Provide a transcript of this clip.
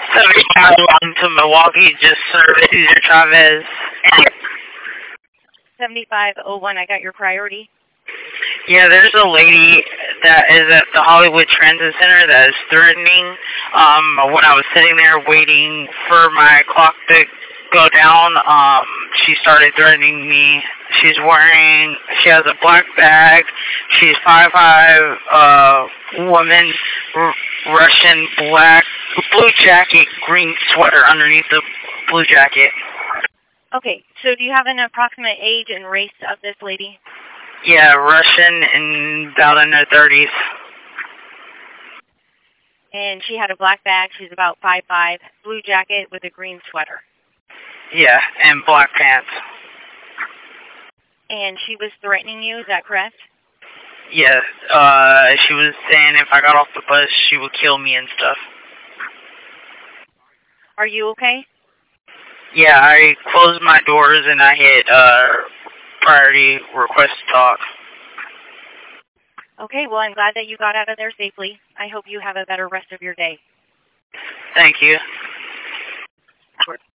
75 on to Milwaukee, just service Cesar Chavez. 7501, I got your priority. Yeah, there's a lady that is at the Hollywood Transit Center that is threatening. When I was sitting there waiting for my clock to go down, she started threatening me. She has a black bag. She's 5'5", woman, Russian, black, blue jacket, green sweater underneath the blue jacket. Okay, so do you have an approximate age and race of this lady? Yeah, Russian and about in her 30s. And she had a black bag. She's about 5'5", blue jacket with a green sweater. Yeah, and black pants. And she was threatening you, is that correct? Yeah, she was saying if I got off the bus, she would kill me and stuff. Are you okay? Yeah, I closed my doors and I hit, priority request to talk. Okay, well, I'm glad that you got out of there safely. I hope you have a better rest of your day. Thank you.